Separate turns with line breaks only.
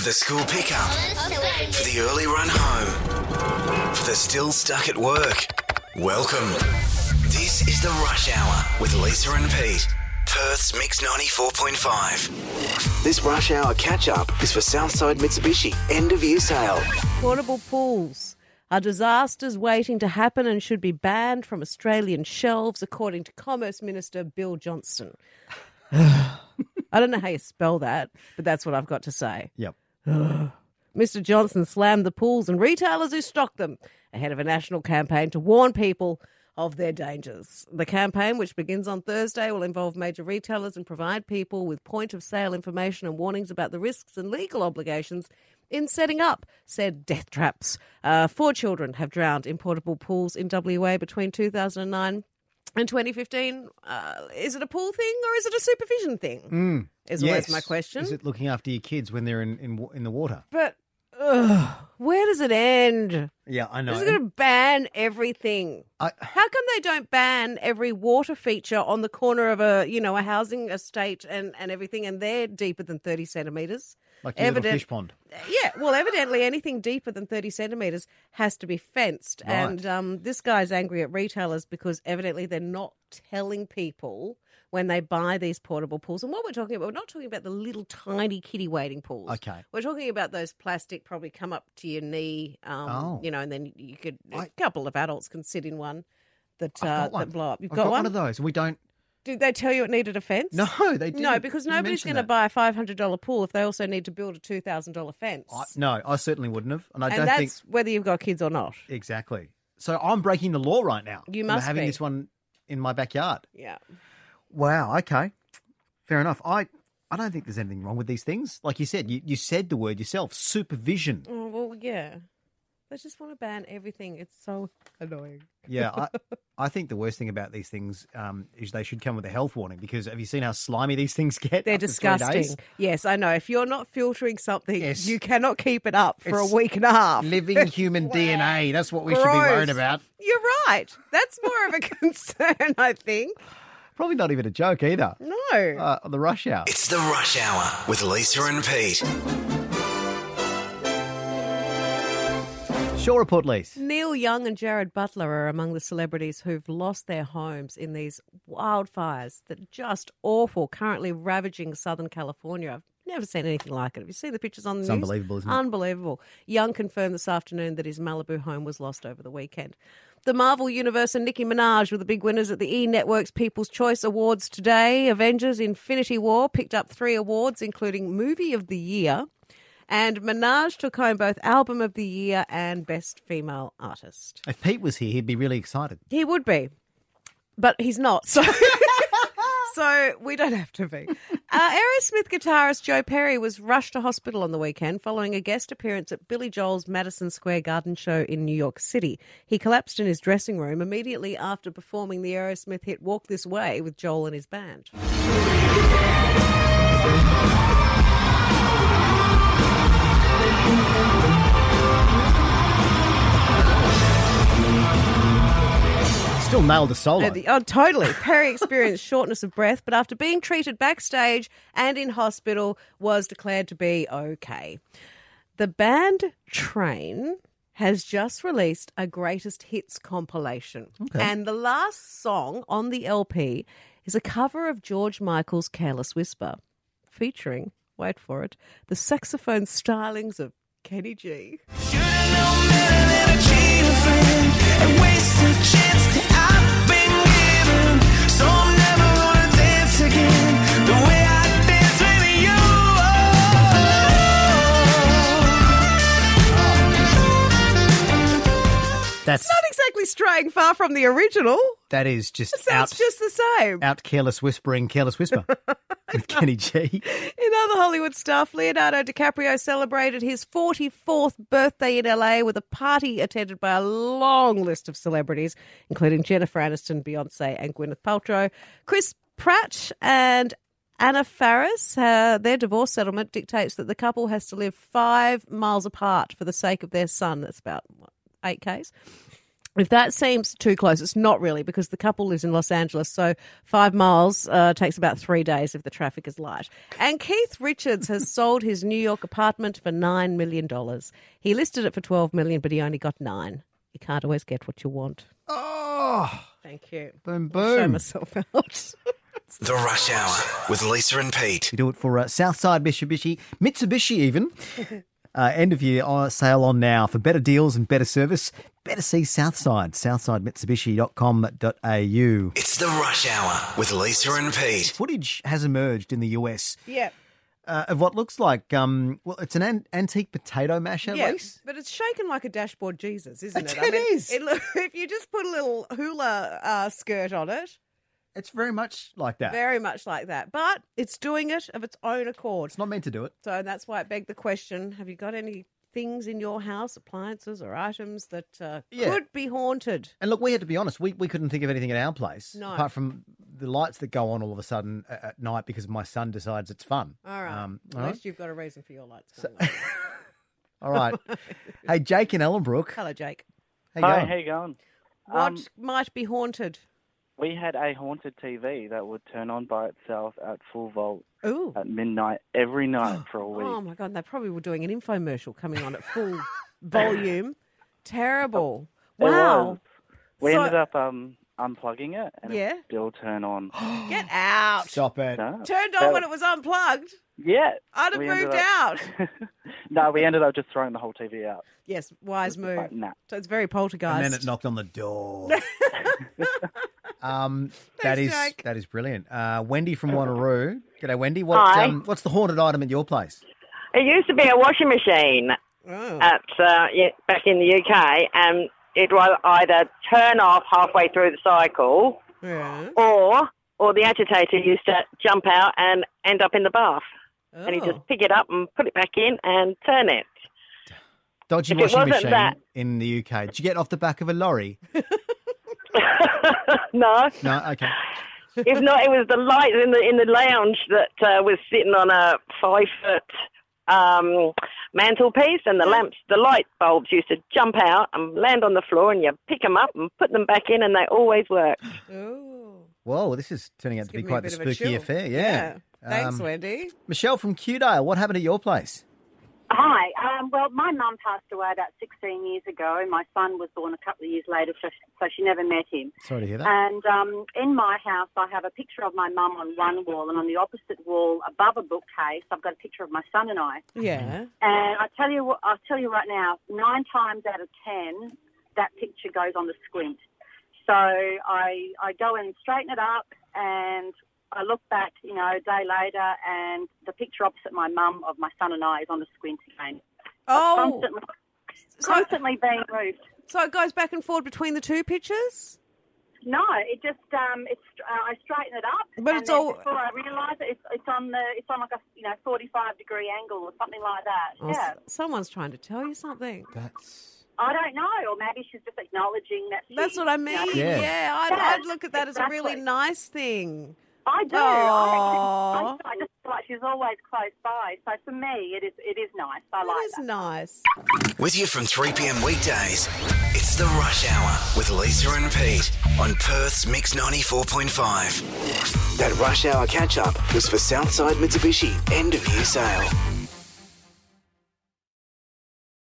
the school pickup, for the early run home, for the still stuck at work. Welcome. This is the Rush Hour with Lisa and Pete. Perth's Mix 94.5. This Rush Hour catch-up is for Southside Mitsubishi end-of-year sale.
Portable pools are disasters waiting to happen and should be banned from Australian shelves, according to Commerce Minister Bill Johnston. I don't know how you spell that, but that's what I've got to say.
Yep.
Mr. Johnson slammed the pools and retailers who stock them ahead of a national campaign to warn people of their dangers. The campaign, which begins on Thursday, will involve major retailers and provide people with point-of-sale information and warnings about the risks and legal obligations in setting up said death traps. 4 children have drowned in portable pools in WA between 2009 and 2015. Is it a pool thing or is it a supervision thing? Is always my question.
Is it looking after your kids when they're in the water?
But where does it end?
Yeah, I know.
Is it going to ban everything?
I-
How come they don't ban every water feature on the corner of a housing estate and everything, and they're deeper than 30 centimetres?
Like your little fish pond.
Yeah, well, evidently anything deeper than 30 centimetres has to be fenced.
Right.
And this guy's angry at retailers because evidently they're not telling people when they buy these portable pools. And what we're talking about, we're not talking about the little tiny kiddie wading pools.
Okay.
We're talking about those plastic, probably come up to your knee, and then you could, a couple of adults can sit in one that blow up. You've
I've got
one?
one of those, and we don't.
Did they tell you it needed a fence?
No, they didn't.
No, because nobody's going to buy a $500 pool if they also need to build a $2,000 fence.
No, I certainly wouldn't have, and I
and
don't
that's
think
whether you've got kids or not.
exactly. So I'm breaking the law right now.
You must
having
be.
this one in my backyard.
Yeah.
Wow. Okay. Fair enough. I don't think there's anything wrong with these things. Like you said, you said the word yourself, supervision.
Oh, well, yeah. They just want to ban everything. It's so annoying.
Yeah, I think the worst thing about these things is they should come with a health warning, because have you seen how slimy these things get?
They're
after 3
disgusting.
days?
Yes, I know. If you're not filtering something,
Yes.
you cannot keep it up for
It's
a week and a half.
Living human DNA. That's what we should be
Gross.
worried about.
You're right. That's more of a concern, I think.
Probably not even a joke either.
No.
The rush hour.
It's the Rush Hour with Lisa and Pete.
Shore Report, Lise.
Neil Young and Jared Butler are among the celebrities who've lost their homes in these wildfires that are just awful, currently ravaging Southern California. I've never seen anything like it. Have you seen the pictures on the
It's
news?
unbelievable, isn't it?
Unbelievable. Young confirmed this afternoon that his Malibu home was lost over the weekend. The Marvel Universe and Nicki Minaj were the big winners at the E! Network's People's Choice Awards today. Avengers Infinity War picked up 3 awards, including Movie of the Year. And Minaj took home both Album of the Year and Best Female Artist.
If Pete was here, he'd be really excited.
He would be, but he's not. So, so we don't have to be. Aerosmith guitarist Joe Perry was rushed to hospital on the weekend following a guest appearance at Billy Joel's Madison Square Garden show in New York City. He collapsed in his dressing room immediately after performing the Aerosmith hit Walk This Way with Joel and his band.
Still nailed the solo.
Oh, totally. Perry experienced shortness of breath, but after being treated backstage and in hospital, was declared to be okay. The band Train has just released a greatest hits compilation.
Okay.
And the last song on the LP is a cover of George Michael's Careless Whisper, featuring, wait for it, the saxophone stylings of Kenny G.
That's
Not exactly straying far from the original.
that is just
It sounds just the same.
out careless whispering, careless whisper with Kenny G.
In other Hollywood stuff, Leonardo DiCaprio celebrated his 44th birthday in LA with a party attended by a long list of celebrities, including Jennifer Aniston, Beyonce, and Gwyneth Paltrow. Chris Pratt and Anna Faris, their divorce settlement dictates that the couple has to live 5 miles apart for the sake of their son. That's about 8 Ks. If that seems too close, it's not really, because the couple lives in Los Angeles, so 5 miles takes about 3 days if the traffic is light. And Keith Richards has sold his New York apartment for $9 million. He listed it for $12 million, but he only got $9 million. You can't always get what you want.
Oh,
Thank you.
boom,
I'll show
boom.
myself out.
The Rush Hour with Lisa and Pete.
We do it for Southside Mitsubishi even. End of year sale on now. For better deals and better service, better see Southside, southsidemitsubishi.com.au.
It's the Rush Hour with Lisa and Pete.
Footage has emerged in the US
Yeah.
of what looks like, it's an antique potato masher,
Yeah,
Lise.
but it's shaken like a dashboard Jesus, isn't it?
It is.
If you just put a little hula skirt on it,
It's very much like that.
very much like that. But it's doing it of its own accord.
It's not meant to do it.
So that's why it begged the question, have you got any things in your house, appliances or items that could be haunted?
And look, we had to be honest. We couldn't think of anything at our place
No.
apart from the lights that go on all of a sudden at night because my son decides it's fun.
All right.
all
At
right.
least you've got a reason for your lights going on.
All right. Hey, Jake in Ellenbrook.
Hello, Jake.
How you
Hi,
going?
how you going?
What might be haunted?
We had a haunted TV that would turn on by itself at full volt
Ooh.
at midnight every night for a week.
Oh, my God. They probably were doing an infomercial coming on at full volume. Terrible.
It
Wow.
was. We
So-
ended up unplugging it and
Yeah?
it still turned on.
Get out.
Stop it.
No,
Turned on when it was unplugged.
Yeah.
I'd have
we
moved
ended
out.
No, we ended up just throwing the whole TV out.
Yes, wise move.
Like, nah.
So it's very poltergeist.
And then it knocked on the door. that
Thanks,
is
Jake.
that is brilliant. Wendy from Wanneroo. G'day, Wendy.
Hi.
What's the haunted item at your place?
It used to be a washing machine
Oh.
at back in the UK, and it will either turn off halfway through the cycle,
Yeah.
or the agitator used to jump out and end up in the bath, and you
Oh.
just pick it up and put it back in and turn it.
Dodgy
If it
washing
wasn't
machine
that-
in the UK. Did you get off the back of a lorry?
No,
No. Okay.
if not, it was the light in the lounge that was sitting on a 5-foot mantelpiece, and the light bulbs used to jump out and land on the floor, and you pick them up and put them back in, and they always work.
Ooh.
Whoa, this is turning out
It's
to be
giving me a
quite the
bit of a
spooky
chill.
affair. Yeah.
Thanks, Wendy.
Michelle from Kewdale. What happened at your place?
Hi. Well, my mum passed away about 16 years ago. My son was born a couple of years later, so she never met him.
Sorry to hear that.
And in my house, I have a picture of my mum on one wall, and on the opposite wall, above a bookcase, I've got a picture of my son and I.
Yeah.
And I'll tell you right now, 9 times out of 10, that picture goes on the squint. So I go and straighten it up, and I look back, a day later, and the picture opposite my mum of my son and I is on the squint again.
Oh.
Constantly being moved.
So it goes back and forth between the two pictures?
No, it just I straighten it up,
But
and
it's
then
all-
before I realise it, it's on like a 45-degree angle or something like that.
Oh,
Yeah,
someone's trying to tell you something.
That's
I don't know, or maybe she's just acknowledging that.
That's what I mean.
Yeah.
Yeah,
Yeah,
I'd look at that as a really
exactly.
nice thing.
I do.
Aw.
I just feel like she's always close by. So for me, it is nice. I
That
like
is
that.
nice.
With you from 3 p.m. weekdays, it's the Rush Hour with Lisa and Pete on Perth's Mix 94.5. That Rush Hour catch-up was for Southside Mitsubishi end-of-year sale.